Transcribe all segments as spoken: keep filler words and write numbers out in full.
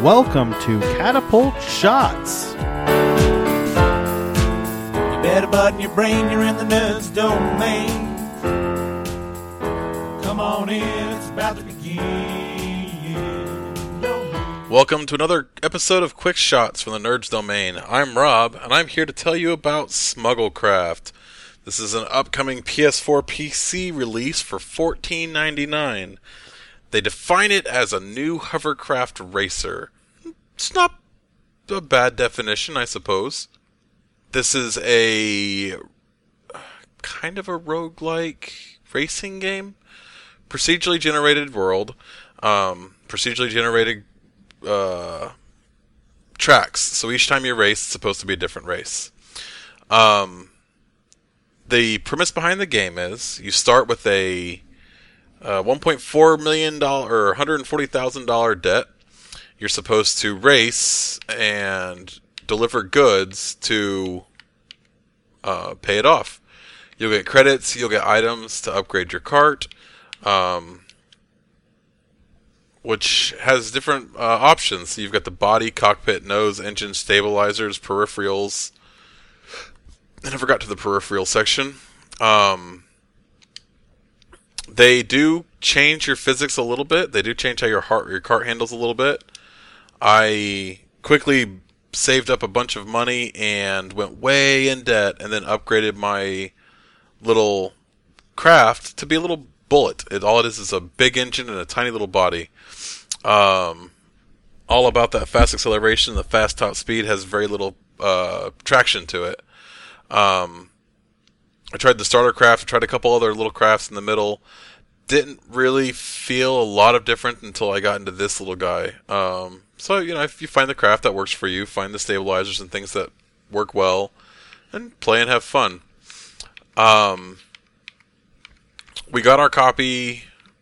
welcome to Catapult Shots. You better button your brain, you're in the nerds domain. Come on in, it's about to begin. Welcome to another episode of Quick Shots from the Nerds Domain. I'm Rob, and I'm here to tell you about Smugglecraft. This is an upcoming P S four P C release for fourteen ninety-nine. They define it as a new hovercraft racer. It's not a bad definition, I suppose. This is a kind of a roguelike racing game. Procedurally generated world. Um, procedurally generated uh, tracks. So each time you race, it's supposed to be a different race. Um, the premise behind the game is you start with a Uh, one point four million dollars or one hundred forty thousand dollars debt. You're supposed to race and deliver goods to uh, pay it off. You'll get credits, you'll get items to upgrade your cart, um, which has different uh, options. So you've got the body, cockpit, nose, engine, stabilizers, peripherals. I never got to the peripheral section. Um... They do change your physics a little bit. They do change how your heart, your cart handles a little bit. I quickly saved up a bunch of money and went way in debt and then upgraded my little craft to be a little bullet. It, all it is is a big engine and a tiny little body. Um, all about that fast acceleration. The fast top speed has very little uh, traction to it. Um... I tried the starter craft, I tried a couple other little crafts in the middle. Didn't really feel a lot of different until I got into this little guy. Um, so, you know, if you find the craft that works for you, find the stabilizers and things that work well, and play and have fun. Um, we got our copy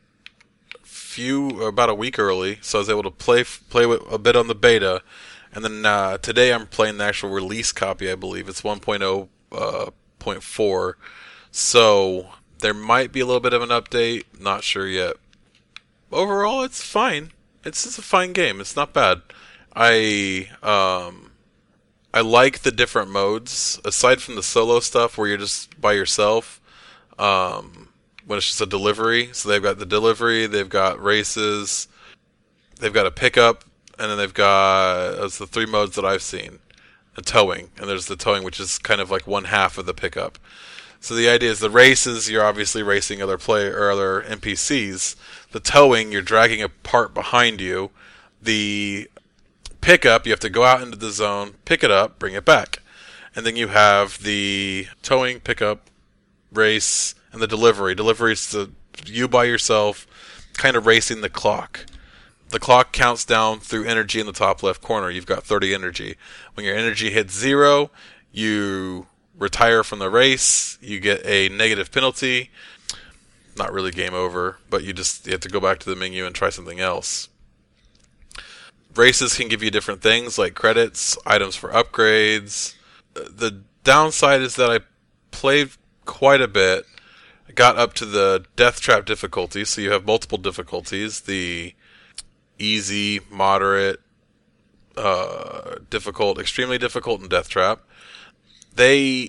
few about a week early, so I was able to play play with a bit on the beta. And then uh, today I'm playing the actual release copy, I believe. It's one point oh uh, point four, so there might be a little bit of an update, not sure yet. Overall, it's fine. It's just a fine game. It's not bad. I um I like the different modes aside from the solo stuff where you're just by yourself. Um, when it's just a delivery, so they've got the delivery, they've got races, they've got a pickup, and then they've got that's the three modes that I've seen. A towing, and there's the towing, which is kind of like one half of the pickup. So the idea is the races, you're obviously racing other player or other N P Cs. The towing, you're dragging a part behind you. The pickup, you have to go out into the zone, pick it up, bring it back. And then you have the towing, pickup, race, and the delivery. Delivery is the, you by yourself, kind of racing the clock. The clock counts down through energy in the top left corner. You've got thirty energy. When your energy hits zero, you retire from the race. You get a negative penalty. Not really game over, but you just you have to go back to the menu and try something else. Races can give you different things like credits, items for upgrades. The downside is that I played quite a bit. I got up to the death trap difficulty, so you have multiple difficulties. The easy, moderate, uh, difficult, extremely difficult, and death trap. They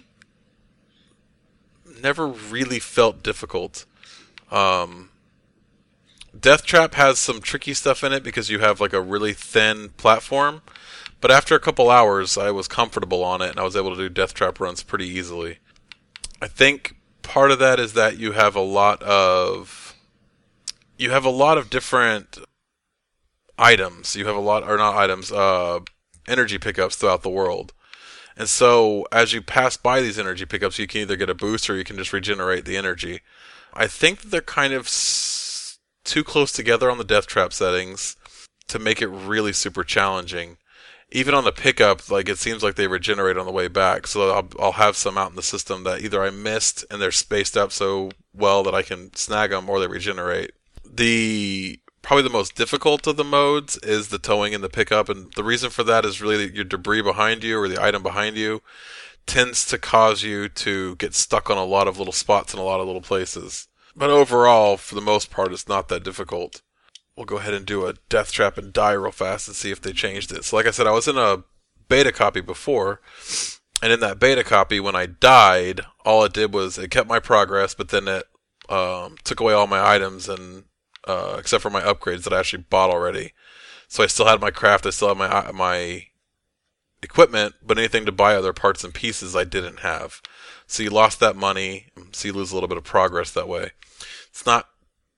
never really felt difficult. Um, death trap has some tricky stuff in it because you have like a really thin platform, but after a couple hours I was comfortable on it and I was able to do death trap runs pretty easily. I think part of that is that you have a lot of you have a lot of different items. You have a lot, or not items, uh, energy pickups throughout the world. And so, as you pass by these energy pickups, you can either get a boost or you can just regenerate the energy. I think that they're kind of s- too close together on the death trap settings to make it really super challenging. Even on the pickup, like it seems like they regenerate on the way back. So I'll, I'll have some out in the system that either I missed and they're spaced out so well that I can snag them, or they regenerate. The Probably the most difficult of the modes is the towing and the pickup, and the reason for that is really that your debris behind you or the item behind you tends to cause you to get stuck on a lot of little spots in a lot of little places. But overall, for the most part, it's not that difficult. we'll go ahead and do a death trap and die real fast and see if they changed it. So like I said, I was in a beta copy before, and in that beta copy, when I died, all it did was it kept my progress, but then it um, took away all my items, and uh, except for my upgrades that I actually bought already. So I still had my craft, I still had my my equipment, but anything to buy other parts and pieces I didn't have. So you lost that money, so you lose a little bit of progress that way. It's not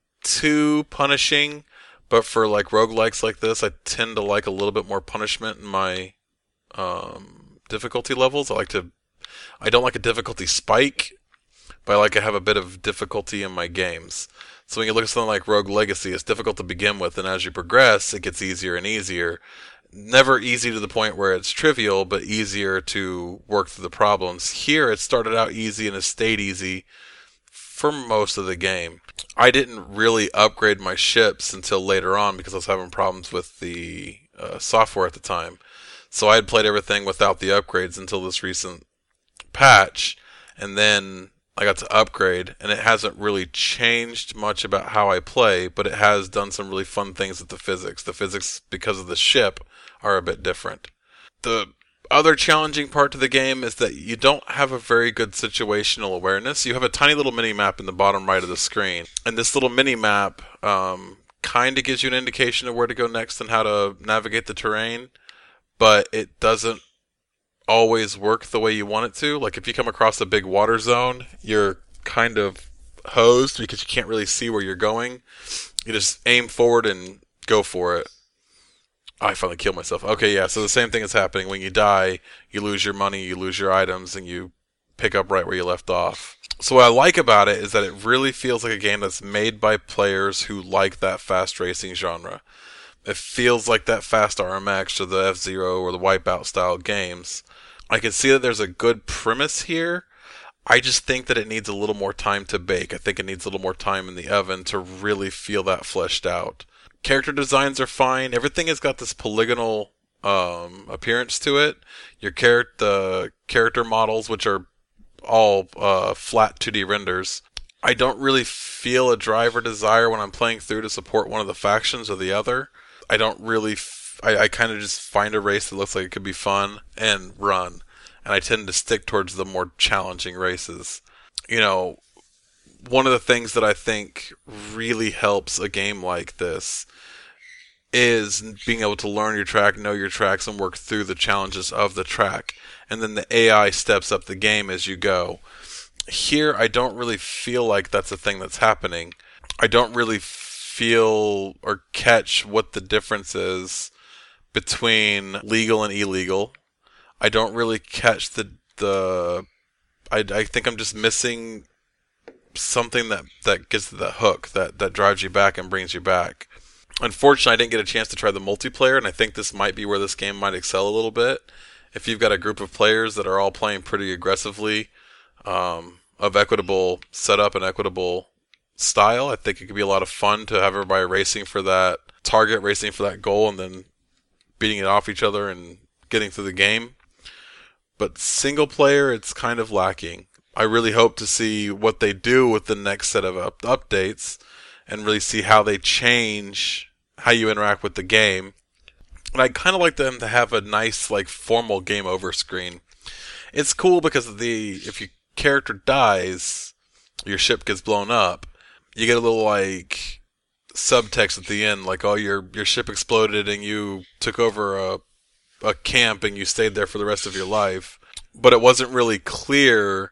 too punishing, but for like roguelikes like this, I tend to like a little bit more punishment in my um, difficulty levels. I like to, I don't like a difficulty spike, but I like to have a bit of difficulty in my games. So when you look at something like Rogue Legacy, it's difficult to begin with, and as you progress, it gets easier and easier. Never easy to the point where it's trivial, but easier to work through the problems. Here, it started out easy and it stayed easy for most of the game. I didn't really upgrade my ships until later on because I was having problems with the uh, software at the time. So I had played everything without the upgrades until this recent patch, and then I got to upgrade, and it hasn't really changed much about how I play, but it has done some really fun things with the physics. The physics, because of the ship, are a bit different. The other challenging part to the game is that you don't have a very good situational awareness. You have a tiny little mini-map in the bottom right of the screen, and this little mini-map um, kind of gives you an indication of where to go next and how to navigate the terrain, but it doesn't always work the way you want it to. Like if you come across a big water zone, you're kind of hosed because you can't really see where you're going. You just aim forward and go for it. I finally killed myself. Okay, yeah, so the same thing is happening. When you die, you lose your money, you lose your items, and you pick up right where you left off. So what I like about it is that it really feels like a game that's made by players who like that fast racing genre. It feels like that fast R M X or the F-Zero or the Wipeout style games. I can see that there's a good premise here. I just think that it needs a little more time to bake. I think it needs a little more time in the oven to really feel that fleshed out. Character designs are fine. Everything has got this polygonal um, appearance to it. Your char- the character models, which are all uh, flat two D renders. I don't really feel a drive or desire when I'm playing through to support one of the factions or the other. I don't really... F- I, I kind of just find a race that looks like it could be fun and run. And I tend to stick towards the more challenging races. You know, one of the things that I think really helps a game like this is being able to learn your track, know your tracks, and work through the challenges of the track. And then the A I steps up the game as you go. Here, I don't really feel like that's a thing that's happening. I don't really feel or catch what the difference is between legal and illegal. I don't really catch the the. I, I think I'm just missing something that, that gets the hook, that, that drives you back and brings you back. Unfortunately, I didn't get a chance to try the multiplayer, and I think this might be where this game might excel a little bit. If you've got a group of players that are all playing pretty aggressively, um, of equitable setup and equitable style, I think it could be a lot of fun to have everybody racing for that target, racing for that goal, and then beating it off each other and getting through the game. But single player, it's kind of lacking. I really hope to see what they do with the next set of up- updates and really see how they change how you interact with the game. And I'd kind of like them to have a nice, like, formal game over screen. It's cool because of the, if your character dies, your ship gets blown up, you get a little, like, subtext at the end, like, oh, your your ship exploded and you took over a a camp and you stayed there for the rest of your life. But it wasn't really clear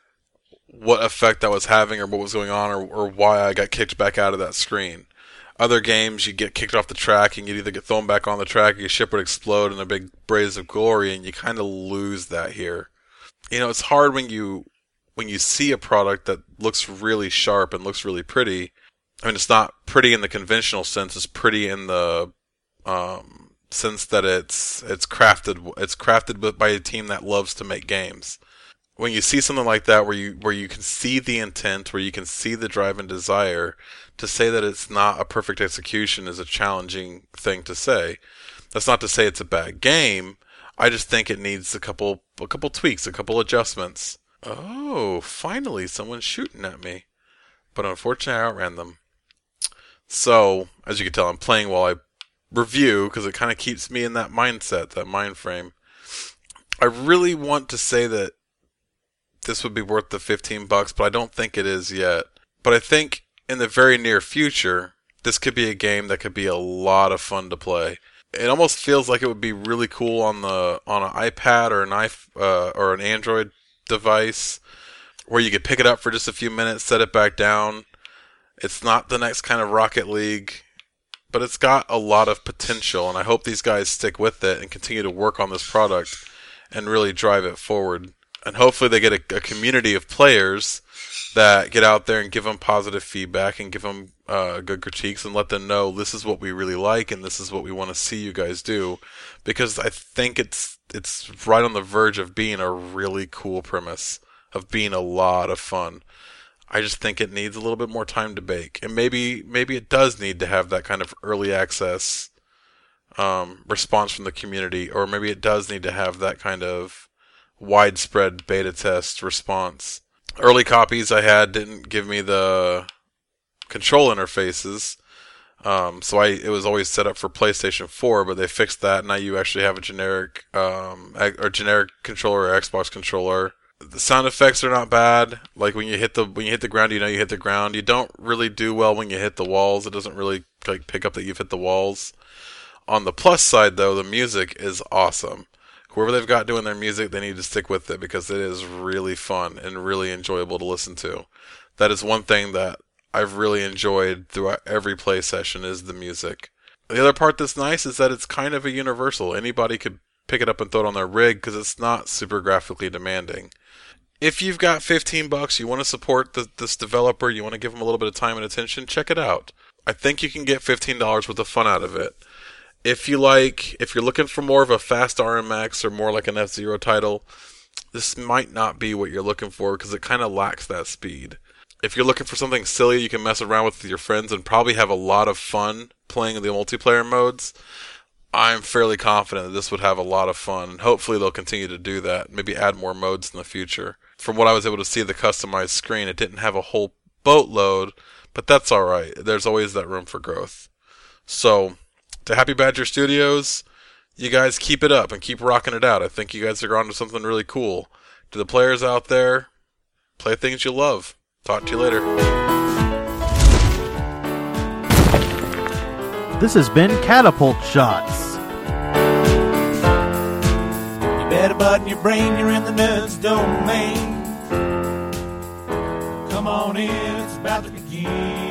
what effect that was having or what was going on or, or why I got kicked back out of that screen. Other games, you get kicked off the track and you'd either get thrown back on the track or your ship would explode in a big blaze of glory, and you kind of lose that here. You know, it's hard when you when you see a product that looks really sharp and looks really pretty. I mean, it's not pretty in the conventional sense. It's pretty in the um, sense that it's it's crafted. It's crafted by a team that loves to make games. When you see something like that, where you where you can see the intent, where you can see the drive and desire, to say that it's not a perfect execution is a challenging thing to say. That's not to say it's a bad game. I just think it needs a couple a couple tweaks, a couple adjustments. Oh, finally, someone's shooting at me. But unfortunately, I outran them. So, as you can tell, I'm playing while I review, because it kind of keeps me in that mindset, that mind frame. I really want to say that this would be worth the fifteen bucks, but I don't think it is yet. But I think in the very near future, this could be a game that could be a lot of fun to play. It almost feels like it would be really cool on the on an iPad or an iPhone, uh, or an Android device, where you could pick it up for just a few minutes, set it back down. It's not the next kind of Rocket League, but it's got a lot of potential, and I hope these guys stick with it and continue to work on this product and really drive it forward. And hopefully they get a, a community of players that get out there and give them positive feedback and give them uh, good critiques and let them know this is what we really like and this is what we want to see you guys do, because I think it's it's right on the verge of being a really cool premise, of being a lot of fun. I just think it needs a little bit more time to bake, and maybe maybe it does need to have that kind of early access um, response from the community, or maybe it does need to have that kind of widespread beta test response. Early copies I had didn't give me the control interfaces, um, so I it was always set up for PlayStation four, but they fixed that. Now you actually have a generic um, or generic controller or Xbox controller. The sound effects are not bad. Like when you hit the when you hit the ground, you know you hit the ground. You don't really do well when you hit the walls. It doesn't really like pick up that you've hit the walls. On the plus side, though, the music is awesome. Whoever they've got doing their music, they need to stick with it, because it is really fun and really enjoyable to listen to. That is one thing that I've really enjoyed throughout every play session, is the music. The other part that's nice is that it's kind of a universal. Anybody could pick it up and throw it on their rig, because it's not super graphically demanding. If you've got fifteen bucks, you want to support the, this developer, you want to give them a little bit of time and attention, check it out. I think you can get fifteen dollars worth of fun out of it. If you like, if you're looking for more of a fast R M X or more like an F-Zero title, this might not be what you're looking for, because it kind of lacks that speed. If you're looking for something silly you can mess around with with your friends and probably have a lot of fun playing the multiplayer modes, I'm fairly confident that this would have a lot of fun, and hopefully they'll continue to do that, maybe add more modes in the future. From what I was able to see, the customized screen, it didn't have a whole boatload, but that's alright. There's always that room for growth. So, to Happy Badger Studios, you guys keep it up and keep rocking it out. I think you guys are on to something really cool. To the players out there, play things you love. Talk to you later. This has been Catapult Shots. You better button your brain, you're in the nerds domain. Come on in, it's about to begin.